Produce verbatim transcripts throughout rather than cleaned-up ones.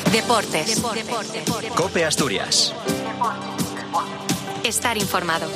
Deportes. Deportes. COPE Asturias. Estar informado.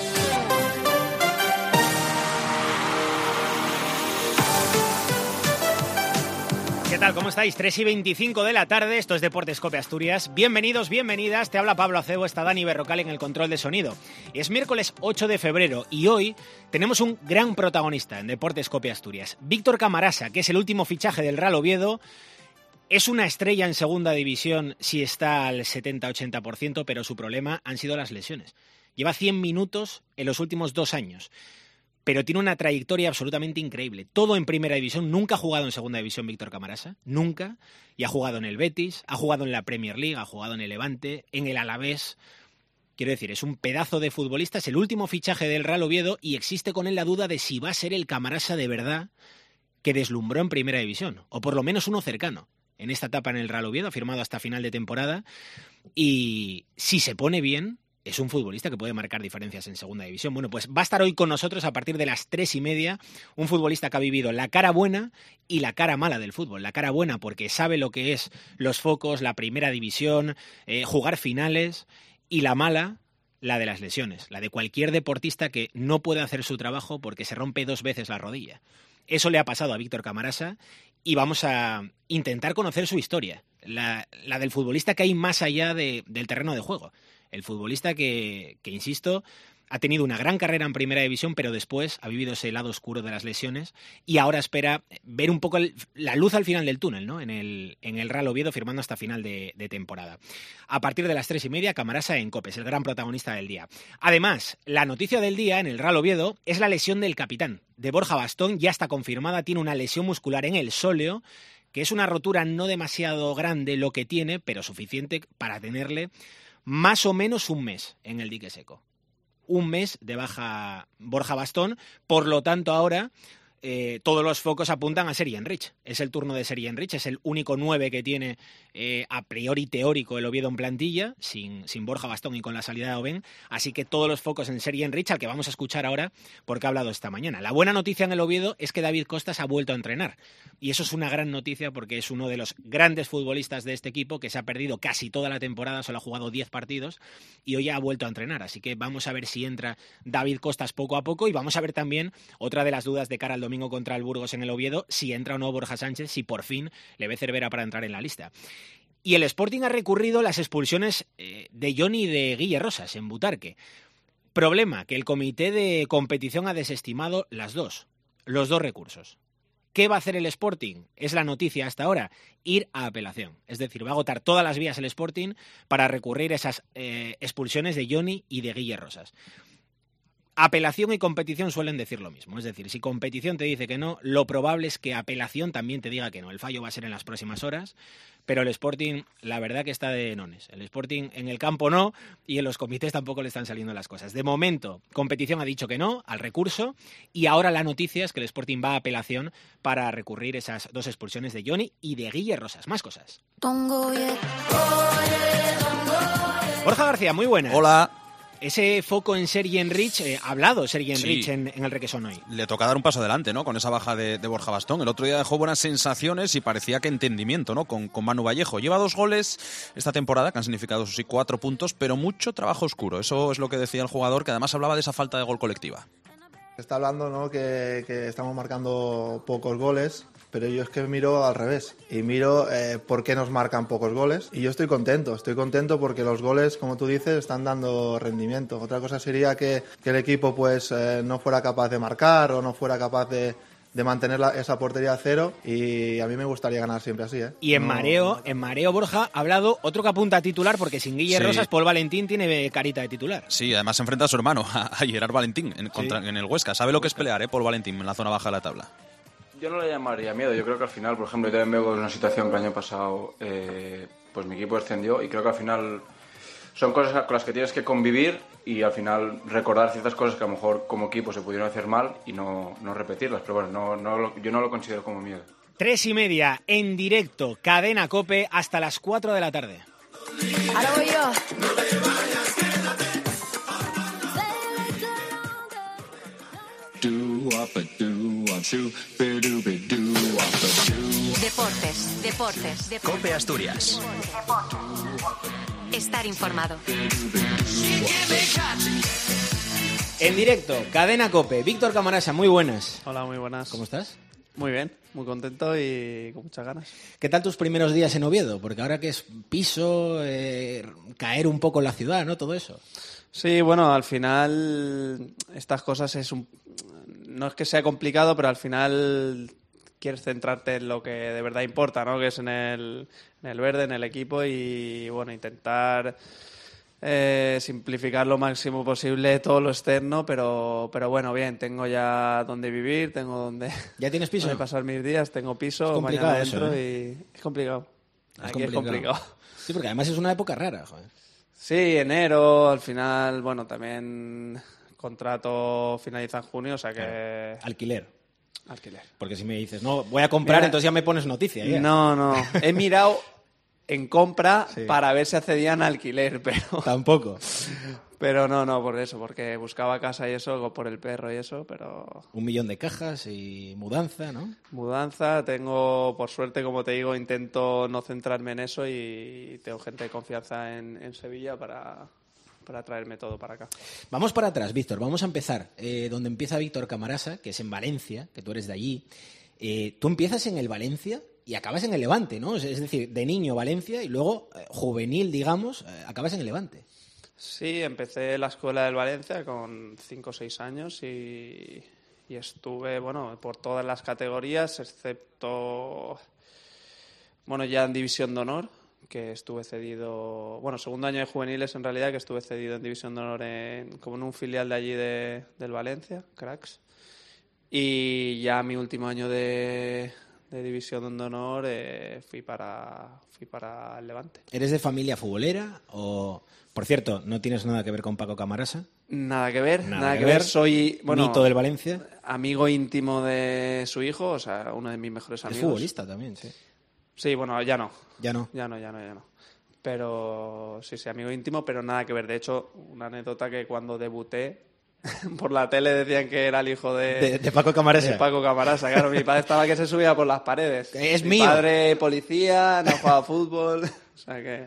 ¿Qué tal? ¿Cómo estáis? tres y veinticinco de la tarde, esto es Deportes COPE Asturias. Bienvenidos, bienvenidas, te habla Pablo Acebo, está Dani Berrocal en el control de sonido. Es miércoles ocho de febrero y hoy tenemos un gran protagonista en Deportes COPE Asturias. Víctor Camarasa, que es el último fichaje del Real Oviedo, es una estrella en segunda división si está al setenta a ochenta por ciento, pero su problema han sido las lesiones. Lleva cien minutos en los últimos dos años. Pero tiene una trayectoria absolutamente increíble. Todo en primera división. Nunca ha jugado en segunda división Víctor Camarasa. Nunca. Y ha jugado en el Betis, ha jugado en la Premier League, ha jugado en el Levante, en el Alavés. Quiero decir, es un pedazo de futbolista. Es el último fichaje del Real Oviedo y existe con él la duda de si va a ser el Camarasa de verdad que deslumbró en primera división. O por lo menos uno cercano. En esta etapa en el Real Oviedo, ha firmado hasta final de temporada. Y si se pone bien, es un futbolista que puede marcar diferencias en segunda división. Bueno, pues va a estar hoy con nosotros a partir de las tres y media, un futbolista que ha vivido la cara buena y la cara mala del fútbol. La cara buena porque sabe lo que es los focos, la primera división, eh, jugar finales, y la mala, la de las lesiones, la de cualquier deportista que no puede hacer su trabajo porque se rompe dos veces la rodilla. Eso le ha pasado a Víctor Camarasa y vamos a intentar conocer su historia, la, la del futbolista que hay más allá de, del terreno de juego. El futbolista que, que, insisto, ha tenido una gran carrera en primera división, pero después ha vivido ese lado oscuro de las lesiones y ahora espera ver un poco el, la luz al final del túnel, ¿no? En el, en el Real Oviedo, firmando hasta final de, de temporada. A partir de las tres y media, Camarasa en COPE, es el gran protagonista del día. Además, la noticia del día en el Real Oviedo es la lesión del capitán, de Borja Bastón. Ya está confirmada, tiene una lesión muscular en el sóleo, que es una rotura no demasiado grande lo que tiene, pero suficiente para tenerle más o menos un mes en el dique seco. Un mes de baja Borja Bastón, por lo tanto ahora eh, todos los focos apuntan a Sergi Enrich. Es el turno de Sergi Enrich, es el único nueve que tiene eh, a priori teórico el Oviedo en plantilla, sin, sin Borja Bastón y con la salida de Oben, así que todos los focos en Sergi Enrich, al que vamos a escuchar ahora porque ha hablado esta mañana. La buena noticia en el Oviedo es que David Costas ha vuelto a entrenar, y eso es una gran noticia porque es uno de los grandes futbolistas de este equipo que se ha perdido casi toda la temporada, solo ha jugado diez partidos y hoy ha vuelto a entrenar, así que vamos a ver si entra David Costas poco a poco y vamos a ver también otra de las dudas de cara al domingo contra el Burgos en el Oviedo, si entra o no Borja Sánchez, si por fin le ve Cervera para entrar en la lista. Y el Sporting ha recurrido a las expulsiones eh, de Johnny y de Guille Rosas en Butarque. Problema, que el comité de competición ha desestimado las dos, los dos recursos. ¿Qué va a hacer el Sporting? Es la noticia hasta ahora, ir a apelación. Es decir, va a agotar todas las vías el Sporting para recurrir a esas eh, expulsiones de Johnny y de Guille Rosas. Apelación y competición suelen decir lo mismo. Es decir, si competición te dice que no, lo probable es que apelación también te diga que no. El fallo va a ser en las próximas horas, pero el Sporting, la verdad que está de nones. El Sporting en el campo no, y en los comités tampoco le están saliendo las cosas. De momento, competición ha dicho que no al recurso, y ahora la noticia es que el Sporting va a apelación para recurrir esas dos expulsiones de Johnny y de Guille Rosas. Más cosas. Borja García, muy buenas. Hola. Ese foco en Sergi Enrich, eh, ha hablado Sergi Enrich sí. en, en el Requesón hoy. Le toca dar un paso adelante, ¿no? Con esa baja de, de Borja Bastón. El otro día dejó buenas sensaciones y parecía que entendimiento, ¿no? Con, con Manu Vallejo. Lleva dos goles esta temporada, que han significado, sí, cuatro puntos, pero mucho trabajo oscuro. Eso es lo que decía el jugador, que además hablaba de esa falta de gol colectiva. Está hablando, ¿no? que, que estamos marcando pocos goles, pero yo es que miro al revés y miro eh, por qué nos marcan pocos goles, y yo estoy contento, estoy contento porque los goles, como tú dices, están dando rendimiento. Otra cosa sería que, que el equipo pues eh, no fuera capaz de marcar o no fuera capaz de, de mantener la, esa portería a cero, y a mí me gustaría ganar siempre así, ¿eh? Y en no, mareo, en mareo Borja ha hablado otro que apunta a titular, porque sin Guille sí. Rosas, Paul Valentín tiene carita de titular. Sí, además se enfrenta a su hermano, a, a Gerard Valentín, en, contra, sí. en el Huesca. Sabe lo que es pelear, ¿eh? Paul Valentín, en la zona baja de la tabla. Yo no le llamaría miedo. Yo creo que al final, por ejemplo, yo también veo una situación que el año pasado eh, pues mi equipo descendió, y creo que al final son cosas con las que tienes que convivir y al final recordar ciertas cosas que a lo mejor como equipo se pudieron hacer mal y no, no repetirlas. Pero bueno, no, no lo, yo no lo considero como miedo. Tres y media, en directo, Cadena COPE, hasta las cuatro de la tarde. Ahora voy yo. Deportes, deportes, deportes. Cope Asturias. Estar informado. En directo, Cadena Cope. Víctor Camarasa, muy buenas. Hola, muy buenas. ¿Cómo estás? Muy bien, muy contento y con muchas ganas. ¿Qué tal tus primeros días en Oviedo? Porque ahora que es piso, eh, caer un poco en la ciudad, ¿no? Todo eso. Sí, bueno, al final estas cosas es un... no es que sea complicado, pero al final quieres centrarte en lo que de verdad importa, ¿no? Que es en el, en el verde, en el equipo y, bueno, intentar eh, simplificar lo máximo posible todo lo externo, pero, pero bueno, bien, tengo ya donde vivir, tengo donde... ¿Ya tienes piso? donde pasar mis días, tengo piso, Es complicado mañana eso, entro ¿eh? y... Es complicado. Es Aquí complicado. es complicado. Sí, porque además es una época rara, joder. Sí, enero, al final, bueno, también contrato finaliza en junio, o sea que... Alquiler. Alquiler. Porque si me dices, no, voy a comprar, Mira, entonces ya me pones noticia. Ya. No, no. He mirado en compra Sí. para ver si accedían a alquiler, pero... Tampoco. Pero no, no, por eso, porque buscaba casa y eso, por el perro y eso, pero... Un millón de cajas y mudanza, ¿no? Mudanza, tengo, por suerte, como te digo, intento no centrarme en eso y tengo gente de confianza en, en Sevilla para, para traerme todo para acá. Vamos para atrás, Víctor. Vamos a empezar eh, donde empieza Víctor Camarasa, que es en Valencia, que tú eres de allí. Eh, tú empiezas en el Valencia y acabas en el Levante, ¿no? Es, es decir, de niño Valencia y luego eh, juvenil, digamos, eh, acabas en el Levante. Sí, empecé la escuela del Valencia con cinco o seis años y, y estuve, bueno, por todas las categorías, excepto, bueno, ya en División de Honor, que estuve cedido, bueno, segundo año de juveniles en realidad, que estuve cedido en División de Honor en, como en un filial de allí de, del Valencia, Cracks. Y ya mi último año de, de División de Honor eh, fui para fui para el Levante. ¿Eres de familia futbolera o...? Por cierto, no tienes nada que ver con Paco Camarasa. Nada que ver, Nada nada, que que ver. ver. Soy, bueno, Mito del Valencia. amigo íntimo de su hijo, o sea, uno de mis mejores Es amigos. futbolista también, sí. Sí, bueno, ya no. Ya no. Ya no, ya no, ya no. Pero sí, sí, amigo íntimo, pero nada que ver. De hecho, una anécdota que cuando debuté por la tele decían que era el hijo de, De, de Paco Camarasa. de Paco Camarasa. Claro, mi padre estaba que se subía por las paredes. Es mi mío. padre policía, no jugaba fútbol, o sea que...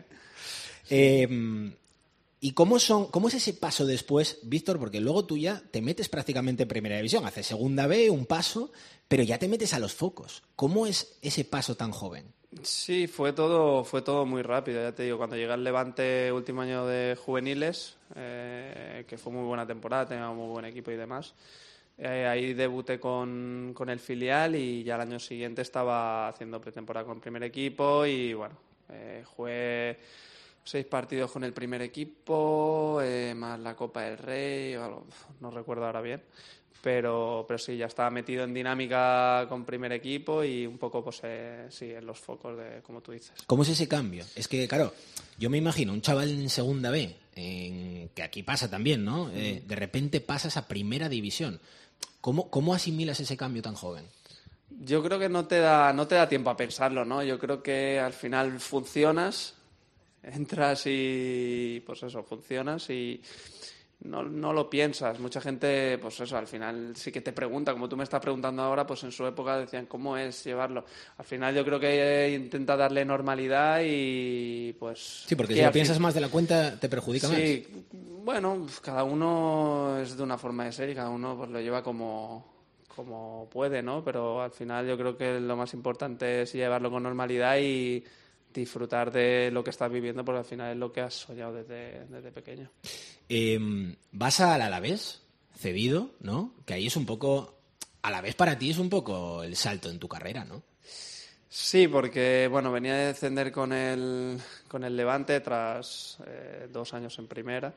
Eh, ¿Y cómo, son, cómo es ese paso después, Víctor? Porque luego tú ya te metes prácticamente en Primera División. Haces Segunda B, un paso, pero ya te metes a los focos. ¿Cómo es ese paso tan joven? Sí, fue todo, fue todo muy rápido, ya te digo, cuando llegué al Levante, último año de juveniles, eh, que fue muy buena temporada, teníamos muy buen equipo y demás, eh, ahí debuté con, con el filial y ya el año siguiente estaba haciendo pretemporada con el primer equipo y bueno, eh, jugué seis partidos con el primer equipo, eh, más la Copa del Rey, algo, no recuerdo ahora bien. Pero, pero sí, ya estaba metido en dinámica con primer equipo y un poco, pues, eh, sí, en los focos, de como tú dices. ¿Cómo es ese cambio? Es que, claro, yo me imagino un chaval en Segunda B, en, que aquí pasa también, ¿no? Eh, de repente pasas a Primera División. ¿Cómo, ¿Cómo asimilas ese cambio tan joven? Yo creo que no te da, no te da tiempo a pensarlo, ¿no? Yo creo que al final funcionas, entras y, pues eso, funcionas y... No, no lo piensas. Mucha gente, pues eso, al final sí que te pregunta, como tú me estás preguntando ahora, pues en su época decían cómo es llevarlo. Al final yo creo que intenta darle normalidad y pues... Sí, porque que si lo al piensas fin- más de la cuenta te perjudica más. Sí, bueno, cada uno es de una forma de ser y cada uno pues lo lleva como, como puede, ¿no? Pero al final yo creo que lo más importante es llevarlo con normalidad y disfrutar de lo que estás viviendo, porque al final es lo que has soñado desde, desde pequeño. Eh, vas al Alavés, cedido, ¿no? Que ahí es un poco... Alavés para ti es un poco el salto en tu carrera, ¿no? Sí, porque bueno, venía de descender con el, con el Levante tras eh, dos años en primera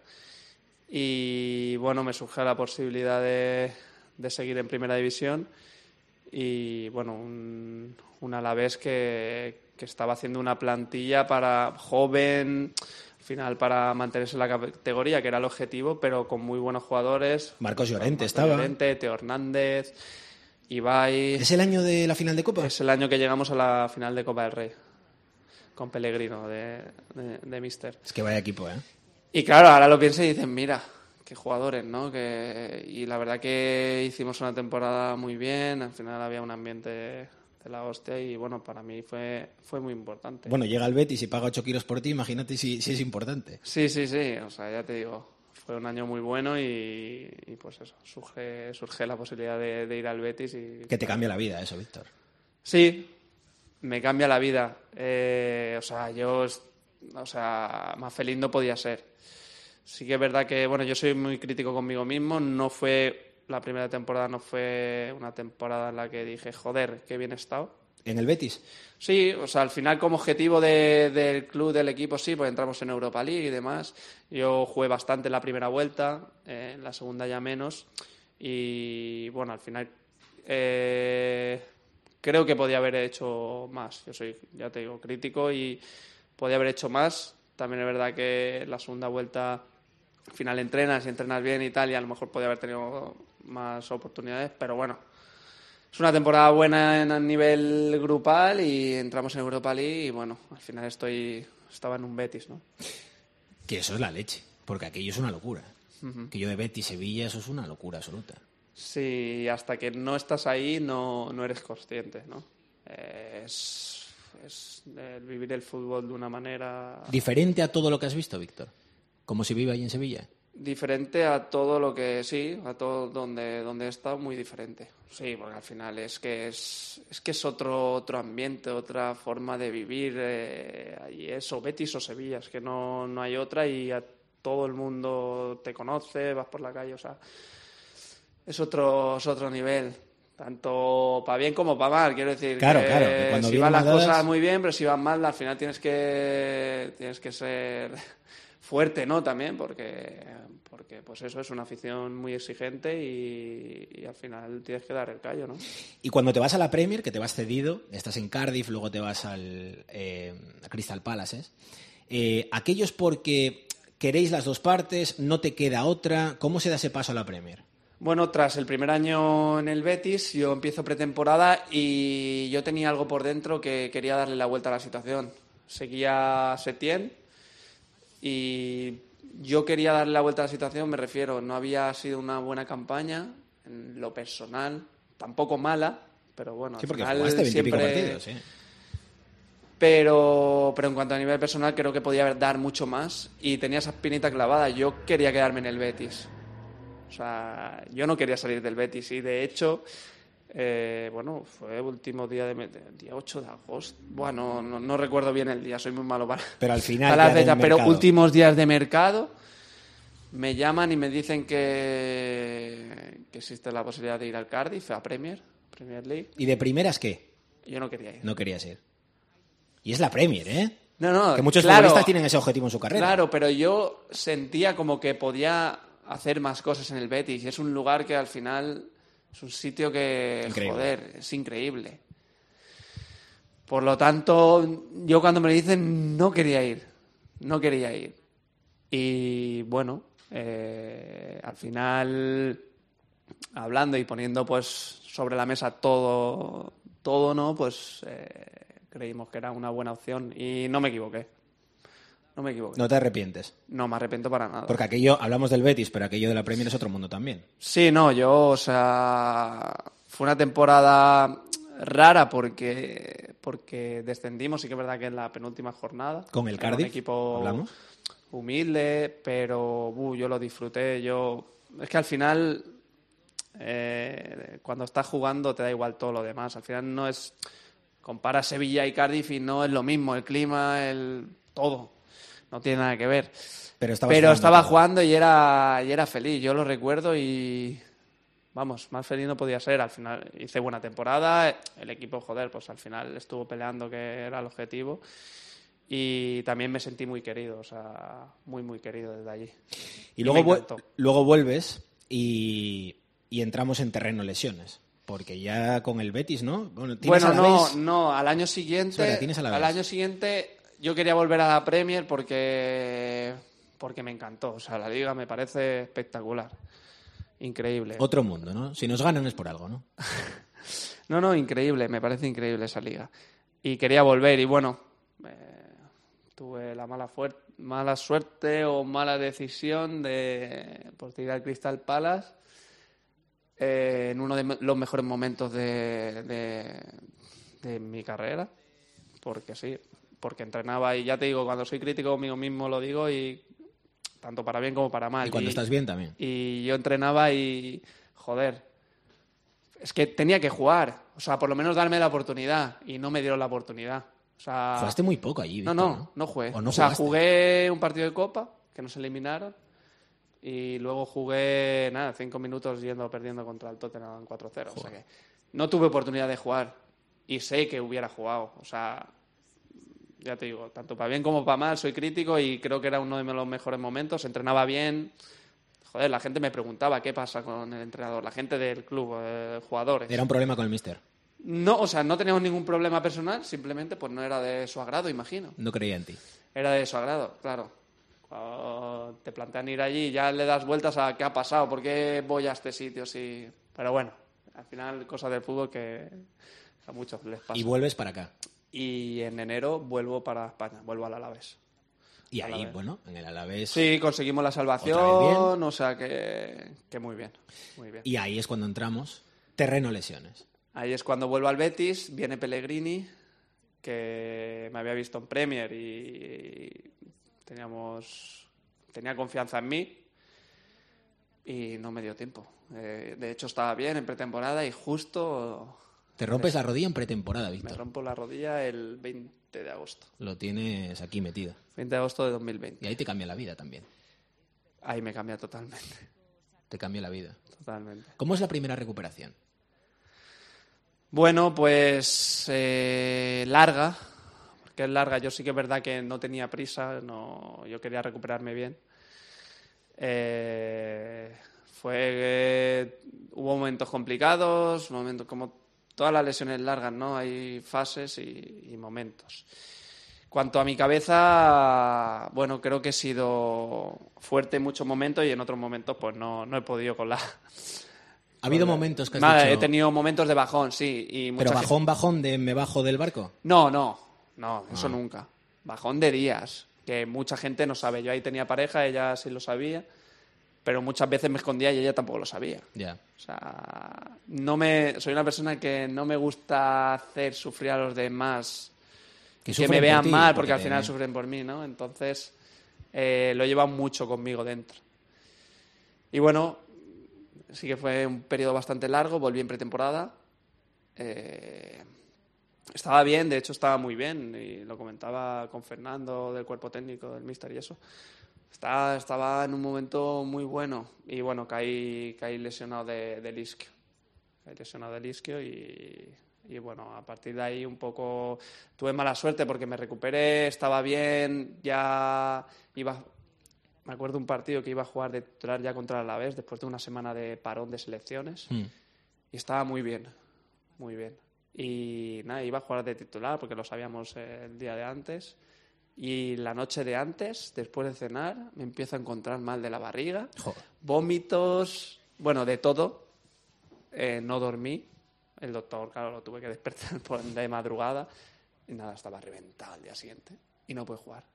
y bueno, me surgió la posibilidad de, de seguir en primera división y bueno, un, un Alavés que, que estaba haciendo una plantilla para joven, al final para mantenerse en la categoría, que era el objetivo, pero con muy buenos jugadores. Marcos Llorente Marcos estaba. Llorente, Teo Hernández, Ibai. ¿Es el año de la final de Copa? Es el año que llegamos a la final de Copa del Rey, con Pellegrino de, de, de Míster. Es que vaya equipo, ¿eh? Y claro, ahora lo pienso y dicen, mira, qué jugadores, ¿no? Que, y la verdad que hicimos una temporada muy bien, al final había un ambiente de la hostia y bueno, para mí fue, fue muy importante. Bueno, llega el Betis y paga ocho kilos por ti, imagínate si, si es importante. Sí, sí, sí, o sea, ya te digo, fue un año muy bueno y, y pues eso, surge, surge la posibilidad de, de ir al Betis. Y que te cambia la vida eso, Víctor. Sí, me cambia la vida. Eh, o sea, yo, o sea, más feliz no podía ser. Sí que es verdad que, bueno, yo soy muy crítico conmigo mismo. No fue, la primera temporada no fue una temporada en la que dije, joder, qué bien he estado. ¿En el Betis? Sí, o sea, al final como objetivo de, del club, del equipo, sí, pues entramos en Europa League y demás. Yo jugué bastante en la primera vuelta, eh, en la segunda ya menos. Y, bueno, al final... Eh, Creo que podía haber hecho más. Yo soy, ya te digo, crítico y podía haber hecho más. También es verdad que la segunda vuelta, al final entrenas y entrenas bien y tal, y a lo mejor podía haber tenido más oportunidades, pero bueno. Es una temporada buena en a nivel grupal y entramos en Europa League y bueno, al final estoy estaba en un Betis, ¿no? Que eso es la leche, porque aquello es una locura. Uh-huh. Que yo de Betis, Sevilla, eso es una locura absoluta. Sí, hasta que no estás ahí no, no eres consciente, ¿no? Eh, es, es el vivir el fútbol de una manera... ¿Diferente a todo lo que has visto, Víctor? ¿Cómo se vive ahí en Sevilla? Diferente a todo lo que... Sí, a todo donde, donde he estado, muy diferente. Sí, porque al final es que es, es, que es otro, otro ambiente, otra forma de vivir. Eh, y eso, Betis o Sevilla, es que no, no hay otra y a todo el mundo te conoce, vas por la calle, o sea... Es otro, es otro nivel, tanto para bien como para mal, quiero decir. Claro, que claro. Que cuando si van las mandadas... cosas muy bien, pero si van mal, al final tienes que tienes que ser fuerte, ¿no? También, porque, porque pues eso es una afición muy exigente y, y al final tienes que dar el callo, ¿no? Y cuando te vas a la Premier, que te vas cedido, estás en Cardiff, luego te vas al eh, a Crystal Palace, ¿eh? Eh, aquello es porque queréis las dos partes, no te queda otra. ¿Cómo se da ese paso a la Premier? Bueno, tras el primer año en el Betis, yo empiezo pretemporada y yo tenía algo por dentro que quería darle la vuelta a la situación. Seguía a Setién y yo quería darle la vuelta a la situación, me refiero, no había sido una buena campaña en lo personal, tampoco mala, pero bueno, sí, porque al final jugaste veintipico siempre... partidos, sí. Pero, pero en cuanto a nivel personal creo que podía dar mucho más y tenía esa espinita clavada. Yo quería quedarme en el Betis. O sea, yo no quería salir del Betis y de hecho, eh, bueno, fue el último día de día ocho de agosto. Bueno, no, no recuerdo bien el día, soy muy malo para, pero al final para la fecha, pero últimos días de mercado me llaman y me dicen que, que existe la posibilidad de ir al Cardiff, a Premier, Premier League. ¿Y de primeras qué? Yo no quería ir. No querías ir. Y es la Premier, ¿eh? No, no, que muchos claro, futbolistas tienen ese objetivo en su carrera. Claro, pero yo sentía como que podía hacer más cosas en el Betis. Y es un lugar que al final es un sitio que, increíble. Joder, es increíble. Por lo tanto, yo cuando me lo dicen no quería ir. No quería ir. Y bueno, eh, al final, hablando y poniendo pues sobre la mesa todo, todo ¿no? Pues eh, creímos que era una buena opción y no me equivoqué. No me equivoqué. ¿No te arrepientes? No me arrepiento para nada. Porque aquello, hablamos del Betis, pero aquello de la Premier es otro mundo también. Sí, no, yo, o sea, fue una temporada rara porque, porque descendimos, sí que es verdad que en la penúltima jornada. ¿Con el Cardiff? Un equipo ¿hablamos? Humilde, pero uh, yo lo disfruté. Yo es que al final, eh, cuando estás jugando te da igual todo lo demás. Al final no es... Compara Sevilla y Cardiff y no es lo mismo. El clima, el todo. No tiene nada que ver. Pero, Pero jugando estaba todo. jugando y era, y era feliz. Yo lo recuerdo y... Vamos, más feliz no podía ser. Al final hice buena temporada. El equipo, joder, pues al final estuvo peleando, que era el objetivo. Y también me sentí muy querido. O sea, muy, muy querido desde allí. Y, y luego, vu- luego vuelves y, y entramos en terreno lesiones. Porque ya con el Betis, ¿no? Bueno, bueno no, no. Al año siguiente... Espera, ¿tienes a la vez? Al año siguiente... Yo quería volver a la Premier porque, porque me encantó. O sea, la Liga me parece espectacular. Increíble. Otro mundo, ¿no? Si nos ganan es por algo, ¿no? no, no, increíble. Me parece increíble esa Liga. Y quería volver y bueno, eh, tuve la mala, fuer- mala suerte o mala decisión de pues, de ir al Crystal Palace eh, en uno de los mejores momentos de, de, de mi carrera, porque sí, porque entrenaba y ya te digo, cuando soy crítico conmigo mismo lo digo y tanto para bien como para mal. Y cuando y, estás bien también. Y yo entrenaba y, joder, es que tenía que jugar, o sea, por lo menos darme la oportunidad y no me dieron la oportunidad. O sea, Jugaste muy poco allí, no, Víctor, no, ¿no? no jugué. ¿O no o sea, jugaste? jugué un partido de Copa, que nos eliminaron, y luego jugué, nada, cinco minutos yendo perdiendo contra el Tottenham cuatro cero. O sea que no tuve oportunidad de jugar y sé que hubiera jugado. O sea, ya te digo, tanto para bien como para mal, soy crítico y creo que era uno de los mejores momentos. Entrenaba bien. Joder, la gente me preguntaba qué pasa con el entrenador, la gente del club, eh, jugadores. Era un problema con el míster. No, o sea, no teníamos ningún problema personal, simplemente pues no era de su agrado, imagino. No creía en ti. Era de su agrado, claro. Cuando te plantean ir allí, ya le das vueltas a qué ha pasado, por qué voy a este sitio, sí. Pero bueno, al final, cosas del fútbol que a muchos les pasa. Y vuelves para acá. Y en enero vuelvo para España, vuelvo al Alavés. Y ahí, Alavés. bueno, en el Alavés... Sí, conseguimos la ¿Otra vez salvación, o sea que, que muy bien, muy bien. Y ahí es cuando entramos. Terreno lesiones. Ahí es cuando vuelvo al Betis, viene Pellegrini, que me había visto en Premier y teníamos tenía confianza en mí y no me dio tiempo. Eh, de hecho, estaba bien en pretemporada y justo Te rompes la rodilla en pretemporada, me Víctor. rompo la rodilla el veinte de agosto. Lo tienes aquí metido. veinte de agosto de dos mil veinte. Y ahí te cambia la vida también. Ahí me cambia totalmente, Te cambia la vida. totalmente. ¿Cómo es la primera recuperación? Bueno, pues eh, larga, porque es larga. Yo sí que es verdad que no tenía prisa, no, yo quería recuperarme bien. Eh, fue, eh, hubo momentos complicados, momentos como todas las lesiones largas, ¿no? Hay fases y, y momentos. Cuanto a mi cabeza, bueno, creo que he sido fuerte en muchos momentos y en otros momentos pues no, no he podido con la... ¿Ha habido momentos que has Nada, dicho... he tenido momentos de bajón, sí. Y mucha ¿Pero gente- bajón, bajón de me bajo del barco? No, no, no, eso Ah. nunca. Bajón de días, que mucha gente no sabe. Yo ahí tenía pareja, ella sí lo sabía, pero muchas veces me escondía y ella tampoco lo sabía. Ya. O sea, no me, soy una persona que no me gusta hacer sufrir a los demás, Que que, sufren me por vean ti, mal, porque porque al te- final sufren por mí, ¿no? Entonces, eh, lo llevan mucho conmigo dentro. Y bueno, sí que fue un periodo bastante largo, volví en pretemporada. Eh, estaba bien, de hecho estaba muy bien, y lo comentaba con Fernando del cuerpo técnico, del míster y eso. Estaba, estaba en un momento muy bueno y bueno, caí, caí lesionado de, del isquio. Caí lesionado del isquio y, y bueno, a partir de ahí un poco tuve mala suerte porque me recuperé, estaba bien, ya iba... Me acuerdo un partido que iba a jugar de titular ya contra el Alavés después de una semana de parón de selecciones Mm. y estaba muy bien, muy bien. Y nada, iba a jugar de titular porque lo sabíamos el día de antes. Y la noche de antes, después de cenar, me empiezo a encontrar mal de la barriga, Joder. vómitos, bueno, de todo. Eh, no dormí. El doctor, claro, lo tuve que despertar por de madrugada. Y nada, estaba reventado al día siguiente. Y no pude jugar.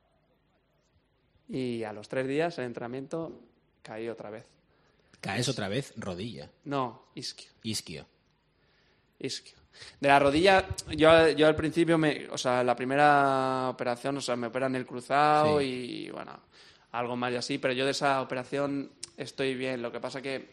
Y a los tres días, el entrenamiento, caí otra vez. Caes otra vez, rodilla. No, isquio. Isquio. Isquio. De la rodilla, yo, yo al principio, me, o sea, la primera operación, o sea, me operan el cruzado Sí. y, bueno, algo más y así, pero yo de esa operación estoy bien. Lo que pasa que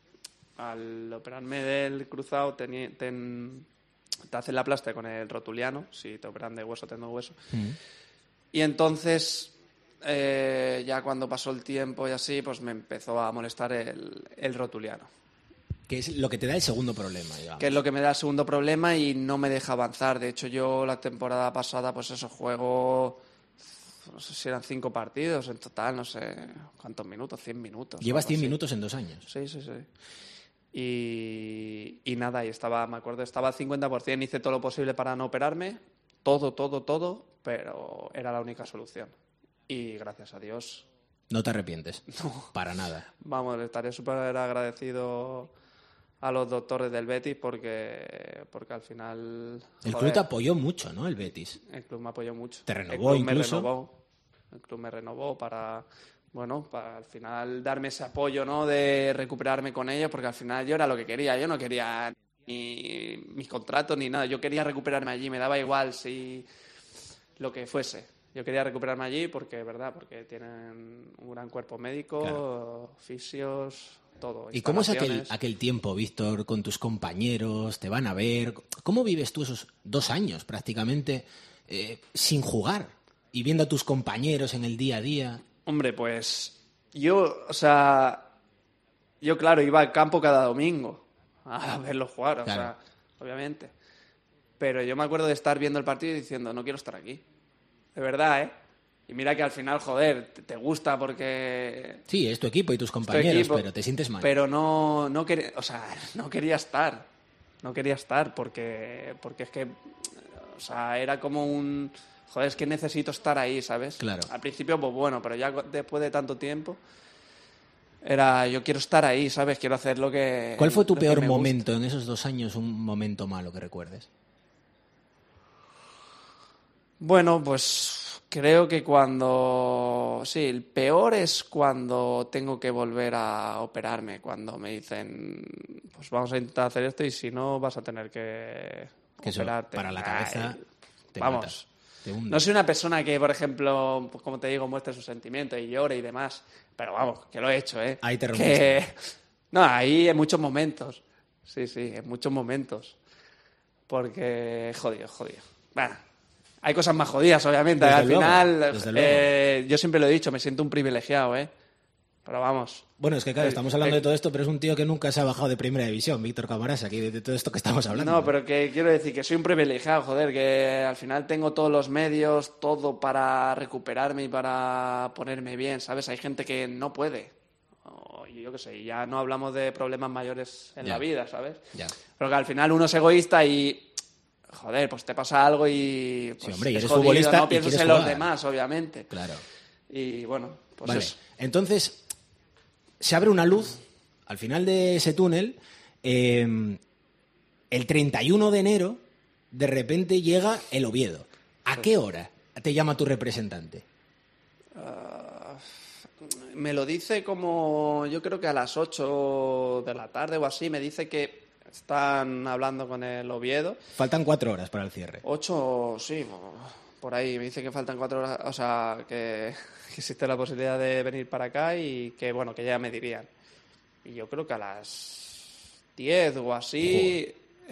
al operarme del cruzado teni- ten- te hacen la plástica con el rotuliano, si te operan de hueso, tendón hueso. Mm. Y entonces, eh, ya cuando pasó el tiempo y así, pues me empezó a molestar el, el rotuliano. Que es lo que te da el segundo problema, digamos. Que es lo que me da el segundo problema y no me deja avanzar. De hecho, yo la temporada pasada, pues eso, juego, no sé si eran cinco partidos en total, no sé cuántos minutos, cien minutos. Llevas algo cien así. minutos en dos años. Sí, sí, sí. Y, y nada, y estaba, me acuerdo, estaba al cincuenta por ciento, hice todo lo posible para no operarme, todo, todo, todo, pero era la única solución. Y gracias a Dios, No te arrepientes. Para nada. vamos, le estaré súper agradecido a los doctores del Betis porque, porque al final... El joder, club te apoyó mucho, ¿no? El Betis. el club me apoyó mucho. Te renovó El club me incluso. renovó. el club me renovó para, bueno, para al final darme ese apoyo, ¿no? De recuperarme con ellos, porque al final yo era lo que quería. Yo no quería ni mis contratos ni nada. Yo quería recuperarme allí. Me daba igual si lo que fuese. Yo quería recuperarme allí porque, verdad, porque tienen un gran cuerpo médico, claro. Fisios, todo. ¿Y cómo es aquel, aquel tiempo, Víctor, con tus compañeros? ¿Te van a ver? ¿Cómo vives tú esos dos años prácticamente eh, sin jugar y viendo a tus compañeros en el día a día? Hombre, pues yo, o sea, yo claro, iba al campo cada domingo a verlos jugar, o claro. sea, obviamente. Pero yo me acuerdo de estar viendo el partido y diciendo, no quiero estar aquí. De verdad, ¿eh? Y mira que al final, joder, te gusta porque... Sí, es tu equipo y tus compañeros, equipo, pero te sientes mal. Pero no, no quería, o sea, no quería estar. No quería estar porque, porque es que, o sea, era como un... Joder, es que necesito estar ahí, ¿sabes? Claro. Al principio, pues bueno, pero ya después de tanto tiempo, era, yo quiero estar ahí, ¿sabes? Quiero hacer lo que... ¿Cuál fue tu peor momento en esos dos años, un momento malo que recuerdes? Bueno, pues... Creo que cuando... Sí, el peor es cuando tengo que volver a operarme, cuando me dicen, pues vamos a intentar hacer esto y si no vas a tener que, que operarte. Eso, para la cabeza Ay, te vamos. Matas, te hunde. No soy una persona que, por ejemplo, pues como te digo, muestre sus sentimientos y llore y demás, pero vamos, que lo he hecho, ¿eh? Ahí te rompiste. Que... No, ahí en muchos momentos. Sí, sí, en muchos momentos. Porque, jodido, jodido. Bueno... Hay cosas más jodidas, obviamente. Desde Al luego, final, desde eh, yo siempre lo he dicho, me siento un privilegiado, ¿eh? Pero vamos. Bueno, es que claro, estamos hablando de todo esto, pero es un tío que nunca se ha bajado de primera división, Víctor Camarás, aquí de, de todo esto que estamos hablando. No, pero que quiero decir que soy un privilegiado, joder, que al final tengo todos los medios, todo para recuperarme y para ponerme bien, ¿sabes? Hay gente que no puede. O, yo qué sé, ya no hablamos de problemas mayores en ya. la vida, ¿sabes? Ya. Pero que al final uno es egoísta y... Joder, pues te pasa algo y... Pues sí, hombre, y es eres jodido, futbolista no piensas y en los jugar. demás, obviamente. Claro. Y bueno, pues vale. eso. Entonces, se abre una luz al final de ese túnel. Eh, el treinta y uno de enero, de repente llega el Oviedo. ¿A qué hora te llama tu representante? Uh, me lo dice como, yo creo que a las ocho de la tarde o así, me dice que están hablando con el Oviedo. Faltan cuatro horas para el cierre. Ocho, sí, por ahí. Me dice que faltan cuatro horas, o sea, que, que existe la posibilidad de venir para acá y que, bueno, que ya me dirían. Y yo creo que a las diez o así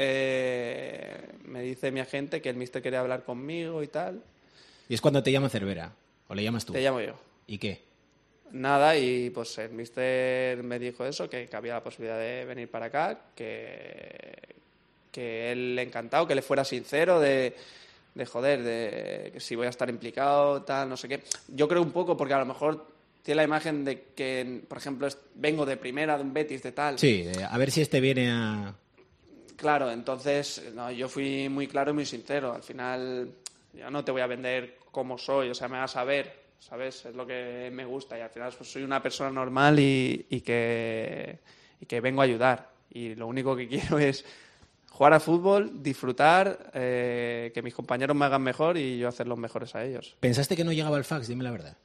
eh, me dice mi agente que el míster quería hablar conmigo y tal. ¿Y es cuando te llama Cervera? ¿O le llamas tú? Te llamo yo. ¿Y qué? Nada, y pues el míster me dijo eso, que, que había la posibilidad de venir para acá, que, que él encantado, que le fuera sincero de, de joder, de que si voy a estar implicado, tal, no sé qué. Yo creo un poco, porque a lo mejor tiene la imagen de que, por ejemplo, vengo de primera, de un Betis, de tal. Sí, a ver si este viene a... Claro, entonces no, yo fui muy claro y muy sincero. Al final yo no te voy a vender como soy, o sea, me vas a ver, ¿sabes? Es lo que me gusta y al final pues, soy una persona normal y, y, que, y que vengo a ayudar. Y lo único que quiero es jugar al fútbol, disfrutar, eh, que mis compañeros me hagan mejor y yo hacer los mejores a ellos. ¿Pensaste que no llegaba el fax? Dime la verdad.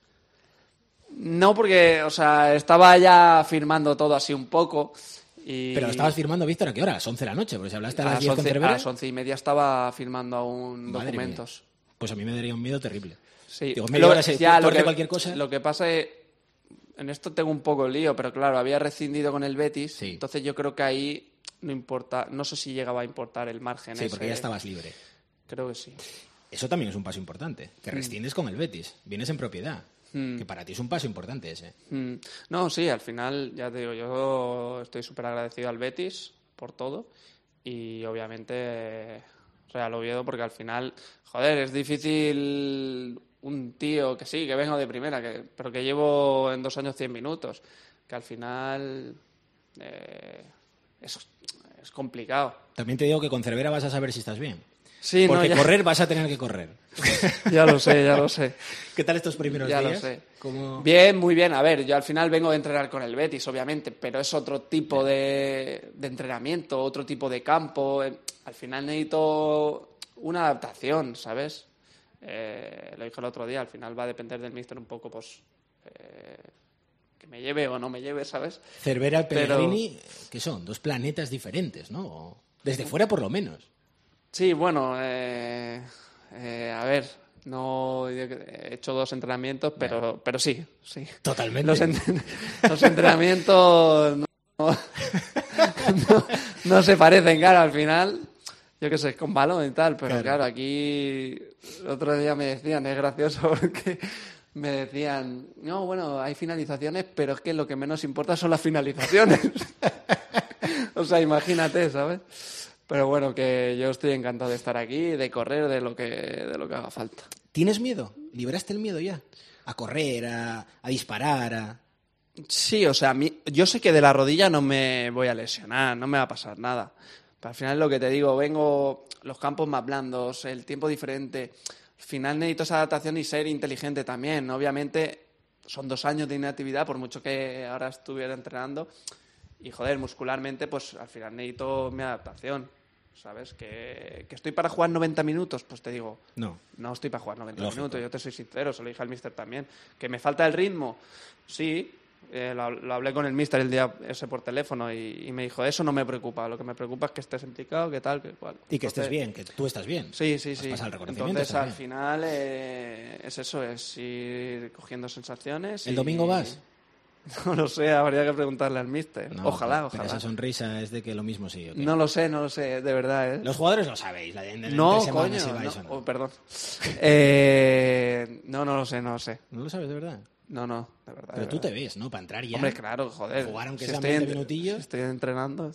No, porque, o sea, estaba ya firmando todo así un poco. Y... Pero lo estabas firmando, Víctor, ¿a qué hora? A las once de la noche, porque si hablaste a las diez con Cervera... A las once y media estaba firmando aún Madre documentos. Mía. Pues a mí me daría un miedo terrible. Sí. Digo, media hora se ya, lo que, cualquier cosa. Lo que pasa es... En esto tengo un poco el lío, pero claro, había rescindido con el Betis, sí. Entonces yo creo que ahí no importa... No sé si llegaba a importar el margen Sí, ese. porque ya estabas libre. Creo que sí. Eso también es un paso importante, que rescindes mm. con el Betis, vienes en propiedad. Mm. Que para ti es un paso importante ese. Mm. No, sí, al final, ya te digo, yo estoy súper agradecido al Betis por todo y obviamente Real Oviedo porque al final, joder, es difícil un tío que sí, que vengo de primera, que, pero que llevo en dos años cien minutos, que al final eh, es, es complicado. También te digo que con Cervera vas a saber si estás bien. Sí, porque no, ya... correr vas a tener que correr. Ya lo sé, ya lo sé. ¿Qué tal estos primeros ya días? Lo sé. ¿Cómo... Bien, muy bien. A ver, yo al final vengo de entrenar con el Betis, obviamente, pero es otro tipo de, de entrenamiento, otro tipo de campo. Al final necesito una adaptación, ¿sabes? Eh, lo dije el otro día, al final va a depender del míster un poco, pues, eh, que me lleve o no me lleve, ¿sabes? Cervera y Pellegrini, Pero... ¿qué son? Dos planetas diferentes, ¿no? Desde fuera, por lo menos. Sí, bueno, eh, eh, a ver, no he hecho dos entrenamientos, pero, pero sí, sí. Totalmente. Los, en, los entrenamientos no, no, no, no se parecen, claro, al final, yo qué sé, con balón y tal, pero claro. claro, aquí el otro día me decían, es gracioso porque me decían, no, bueno, hay finalizaciones, pero es que lo que menos importa son las finalizaciones. O sea, imagínate, ¿sabes? Pero bueno, que yo estoy encantado de estar aquí, de correr, de lo que, de lo que haga falta. ¿Tienes miedo? ¿Liberaste el miedo ya? A correr, a, a disparar, a... Sí, o sea, a mí, yo sé que de la rodilla no me voy a lesionar, no me va a pasar nada. Pero al final es lo que te digo, vengo los campos más blandos, el tiempo diferente. Al final necesito esa adaptación y ser inteligente también. Obviamente son dos años de inactividad, por mucho que ahora estuviera entrenando. Y joder, muscularmente, pues al final necesito mi adaptación. ¿Sabes? Que, que estoy para jugar noventa minutos, pues te digo, no, no estoy para jugar noventa Lógico. minutos, yo te soy sincero, se lo dije al míster también. ¿Que me falta el ritmo? Sí, eh, lo, lo hablé con el míster el día ese por teléfono y, y me dijo, eso no me preocupa, lo que me preocupa es que estés implicado, que tal, que cual. Y que Entonces, estés bien, que tú estás bien. Sí, sí, Has sí. pasado el reconocimiento Entonces también. al final eh, es eso, es ir cogiendo sensaciones. ¿El y... domingo vas? No lo sé, habría que preguntarle al míster. No, ojalá, pero ojalá. Esa sonrisa es de que lo mismo sí. ¿Okay? No lo sé, no lo sé, de verdad, ¿eh? Los jugadores lo sabéis. La de, de No, entre semana coño, si vais no, o no. oh, perdón. Eh, no, no lo sé, no lo sé. ¿No lo sabes de verdad? No, no, de verdad. Pero de tú verdad. te ves, ¿no? Para entrar ya. Hombre, claro, joder. Jugar aunque Si sean estoy veinte en- minutillos. si estoy entrenando.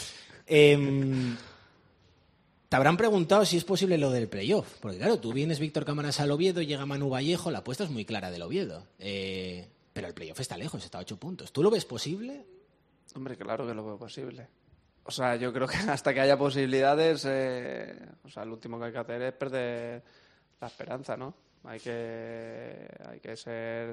Eh, te habrán preguntado si es posible lo del playoff. Porque claro, tú vienes Víctor Camarasa al Oviedo, llega Manu Vallejo, la apuesta es muy clara del Oviedo. Eh, pero el playoff está lejos, está a ocho puntos. ¿Tú lo ves posible? Hombre, claro que lo veo posible. O sea, yo creo que hasta que haya posibilidades, eh, o sea, lo último que hay que hacer es perder la esperanza, ¿no? Hay que, hay que ser...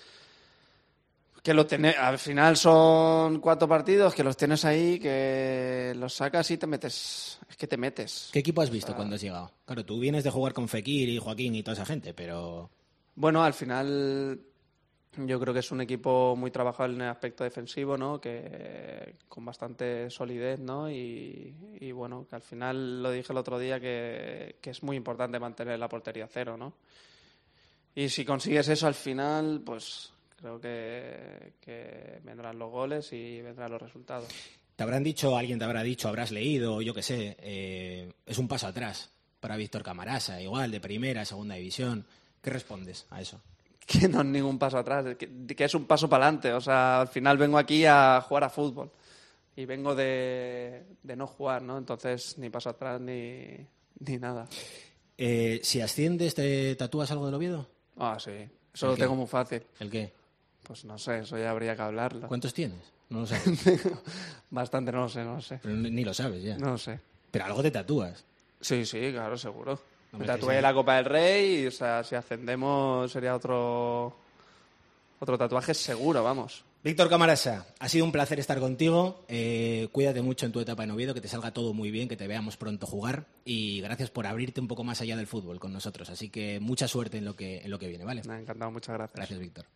Que lo tiene, al final son cuatro partidos, que los tienes ahí, que los sacas y te metes. Es que te metes. ¿Qué equipo has visto O sea, cuando has llegado? Claro, tú vienes de jugar con Fekir y Joaquín y toda esa gente, pero... Bueno, al final yo creo que es un equipo muy trabajado en el aspecto defensivo, ¿no? Que con bastante solidez, ¿no? Y, y bueno, que al final lo dije el otro día que, que es muy importante mantener la portería cero, ¿no? Y si consigues eso al final, pues creo que, que vendrán los goles y vendrán los resultados. Te habrán dicho, alguien te habrá dicho, habrás leído, yo qué sé, eh, es un paso atrás para Víctor Camarasa, igual, de primera, segunda división. ¿Qué respondes a eso? Que no es ningún paso atrás, que, que es un paso para adelante. O sea, al final vengo aquí a jugar a fútbol y vengo de, de no jugar, ¿no? Entonces, ni paso atrás ni, ni nada. Eh, si asciendes, ¿te tatúas algo del Oviedo? Ah, sí. Eso ¿El lo qué? tengo muy fácil. ¿El qué? Pues no sé, eso ya habría que hablarlo. ¿Cuántos tienes? No lo sabes. Bastante, no lo sé, no lo sé. Pero ni lo sabes ya. No lo sé. Pero algo te tatúas. Sí, sí, claro, seguro. No Me me tatué estáis- la Copa del Rey y, o sea, si ascendemos sería otro otro tatuaje seguro, vamos. Víctor Camarasa, ha sido un placer estar contigo. Eh, cuídate mucho en tu etapa en Oviedo, que te salga todo muy bien, que te veamos pronto jugar. Y gracias por abrirte un poco más allá del fútbol con nosotros. Así que mucha suerte en lo que, en lo que viene, ¿vale? Me ha encantado, muchas gracias. Gracias, Víctor.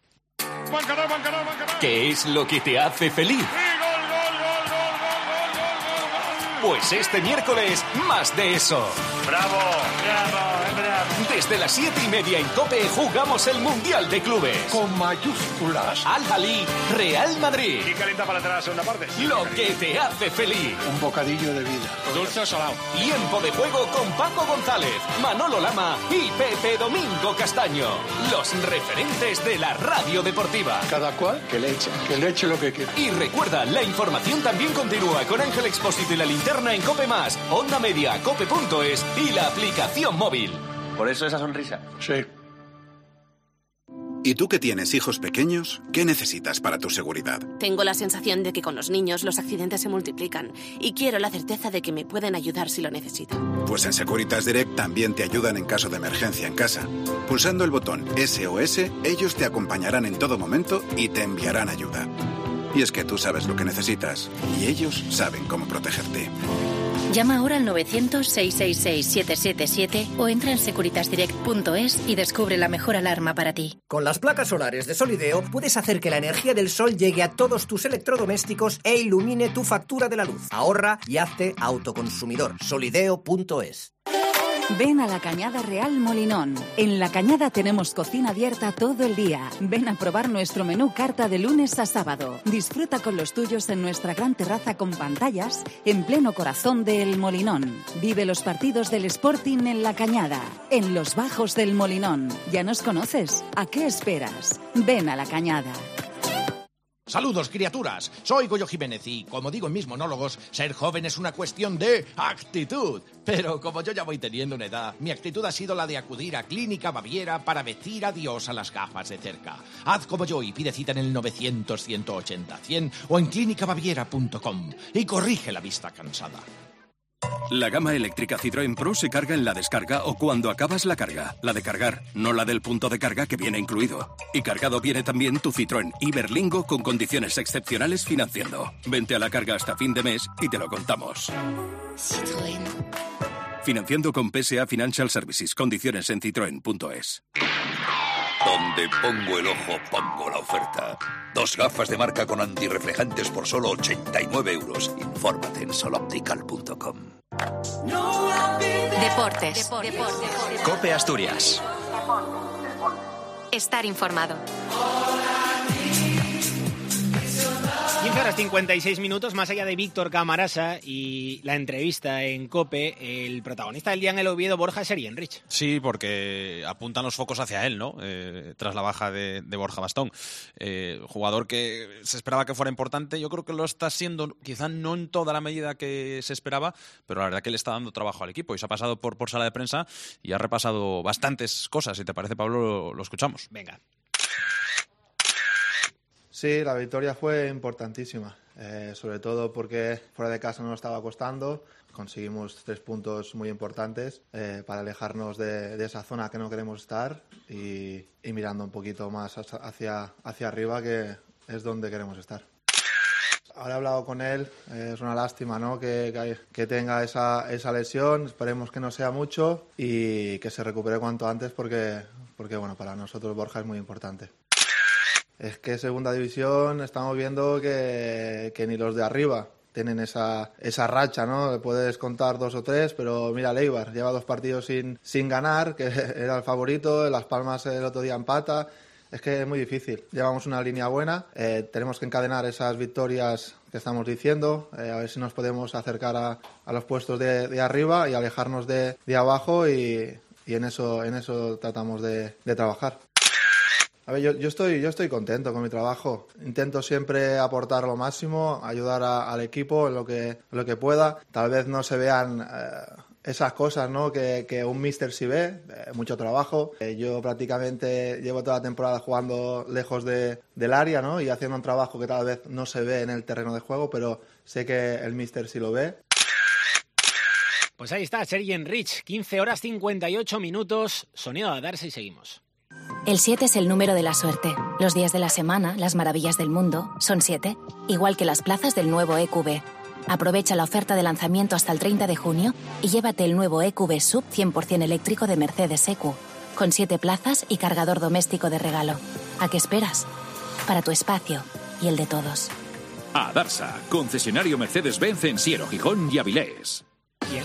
¿Qué es lo que te hace feliz? Pues este miércoles, más de eso. ¡Bravo! ¡Bravo! Desde las siete y media en COPE jugamos el Mundial de Clubes. Con mayúsculas. Al-Ahly, Real Madrid. ¿Y calienta para entrar a la segunda parte? Lo que te hace feliz. Un bocadillo de vida. ¿Dulce o salado? Tiempo de juego con Paco González, Manolo Lama y Pepe Domingo Castaño. Los referentes de la radio deportiva. Cada cual que le eche, que le eche lo que quiera. Y recuerda, la información también continúa con Ángel Expósito y la linterna en COPE Más, Onda Media, cope punto es y la aplicación móvil. ¿Por eso esa sonrisa? Sí. ¿Y tú que tienes hijos pequeños? ¿Qué necesitas para tu seguridad? Tengo la sensación de que con los niños los accidentes se multiplican y quiero la certeza de que me pueden ayudar si lo necesito. Pues en Securitas Direct también te ayudan en caso de emergencia en casa. Pulsando el botón S O S, ellos te acompañarán en todo momento y te enviarán ayuda. Y es que tú sabes lo que necesitas y ellos saben cómo protegerte. Llama ahora al novecientos, seiscientos sesenta y seis, siete siete siete o entra en securitasdirect punto es y descubre la mejor alarma para ti. Con las placas solares de Solideo puedes hacer que la energía del sol llegue a todos tus electrodomésticos e ilumine tu factura de la luz. Ahorra y hazte autoconsumidor. solideo punto es. Ven a La Cañada Real Molinón. En La Cañada tenemos cocina abierta todo el día. Ven a probar nuestro menú carta de lunes a sábado. Disfruta con los tuyos en nuestra gran terraza con pantallas en pleno corazón de El Molinón. Vive los partidos del Sporting en La Cañada, en los bajos del Molinón. ¿Ya nos conoces? ¿A qué esperas? Ven a La Cañada. Saludos, criaturas. Soy Goyo Jiménez y, como digo en mis monólogos, ser joven es una cuestión de actitud. Pero como yo ya voy teniendo una edad, mi actitud ha sido la de acudir a Clínica Baviera para decir adiós a las gafas de cerca. Haz como yo y pide cita en el novecientos, ciento ochenta, cien o en clínica baviera punto com y corrige la vista cansada. La gama eléctrica Citroën Pro se carga en la descarga o cuando acabas la carga. La de cargar, no la del punto de carga que viene incluido. Y cargado viene también tu Citroën Iberlingo con condiciones excepcionales financiando. Vente a la carga hasta fin de mes y te lo contamos. Citroën. Financiando con P S A Financial Services. Condiciones en citroen punto es. Donde pongo el ojo, pongo la oferta. Dos gafas de marca con antirreflejantes por solo ochenta y nueve euros. Infórmate en soloptical punto com. Deportes. Deportes. COPE Asturias. Estar informado. quince horas cincuenta y seis minutos, más allá de Víctor Camarasa y la entrevista en COPE, el protagonista del día en el Oviedo, Borja, es Erien-Rich. Sí, porque apuntan los focos hacia él, ¿no? Eh, tras la baja de, de Borja Bastón. Eh, jugador que se esperaba que fuera importante, yo creo que lo está siendo, quizá no en toda la medida que se esperaba, pero la verdad que le está dando trabajo al equipo y se ha pasado por, por sala de prensa y ha repasado bastantes cosas. Si te parece, Pablo, lo, lo escuchamos. Venga. Sí, la victoria fue importantísima, eh, sobre todo porque fuera de casa no nos estaba costando. Conseguimos tres puntos muy importantes eh, para alejarnos de, de esa zona que no queremos estar y, y mirando un poquito más hacia, hacia arriba, que es donde queremos estar. Ahora he hablado con él, eh, es una lástima, ¿no?, que, que, que tenga esa, esa lesión. Esperemos que no sea mucho y que se recupere cuanto antes porque, porque bueno, para nosotros Borja es muy importante. Es que segunda división estamos viendo que, que ni los de arriba tienen esa, esa racha, ¿no? Le puedes contar dos o tres, pero mira, Eibar lleva dos partidos sin, sin ganar, que era el favorito, Las Palmas el otro día empata. Es que es muy difícil. Llevamos una línea buena, eh, tenemos que encadenar esas victorias que estamos diciendo, eh, a ver si nos podemos acercar a, a los puestos de, de arriba y alejarnos de, de abajo y, y en eso, en eso tratamos de, de trabajar. A ver, yo, yo, estoy, yo estoy contento con mi trabajo. Intento siempre aportar lo máximo, ayudar a, al equipo en lo que, en lo que pueda. Tal vez no se vean eh, esas cosas, ¿no?, que, que un míster sí ve, eh, mucho trabajo. Eh, yo prácticamente llevo toda la temporada jugando lejos de, del área, ¿no?, y haciendo un trabajo que tal vez no se ve en el terreno de juego, pero sé que el míster sí lo ve. Pues ahí está, Erien-Rich, quince horas cincuenta y ocho minutos, sonido a darse y seguimos. El siete es el número de la suerte. Los días de la semana, las maravillas del mundo, son siete, igual que las plazas del nuevo E Q B. Aprovecha la oferta de lanzamiento hasta el treinta de junio y llévate el nuevo E Q B Sub cien por ciento eléctrico de Mercedes-E Q, con siete plazas y cargador doméstico de regalo. ¿A qué esperas? Para tu espacio y el de todos. A Darsa, concesionario Mercedes-Benz en Siero, Gijón y Avilés. Bien.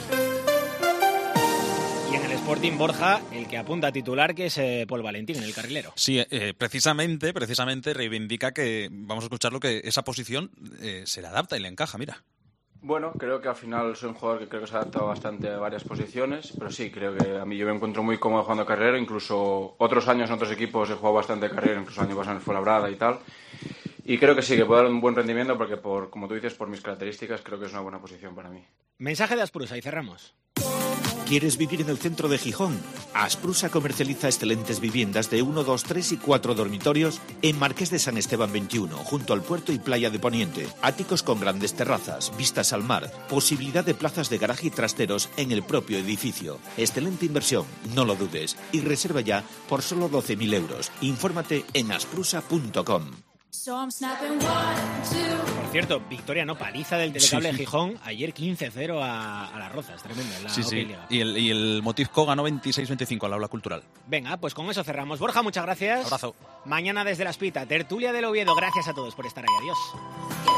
Y en el Sporting, Borja, el que apunta a titular, que es eh, Paul Valentín, en el carrilero. Sí, eh, precisamente, precisamente reivindica que, vamos a escucharlo, que esa posición eh, se le adapta y le encaja, mira. Bueno, creo que al final soy un jugador que creo que se ha adaptado bastante a varias posiciones, pero sí, creo que a mí yo me encuentro muy cómodo jugando carrilero, incluso otros años en otros equipos he jugado bastante carrilero, incluso el año pasado en el Fuenlabrada y tal. Y creo que sí, que puedo dar un buen rendimiento porque, por, como tú dices, por mis características, creo que es una buena posición para mí. Mensaje de Asprusa y cerramos. ¿Quieres vivir en el centro de Gijón? Asprusa comercializa excelentes viviendas de uno, dos, tres y cuatro dormitorios en Marqués de San Esteban veintiuno, junto al puerto y playa de Poniente. Áticos con grandes terrazas, vistas al mar, posibilidad de plazas de garaje y trasteros en el propio edificio. Excelente inversión, no lo dudes. Y reserva ya por solo doce mil euros. Infórmate en asprusa punto com. Por cierto, victoria no paliza del Telecable Sí. Gijón, ayer quince cero a, a las Rozas, tremendo. En la Sí, Hockey sí. Liga. Y el, y el Motivco ganó veintiséis veinticinco al aula cultural. Venga, pues con eso cerramos. Borja, muchas gracias. Abrazo. Mañana desde la Espita, tertulia del Oviedo. Gracias a todos por estar ahí. Adiós.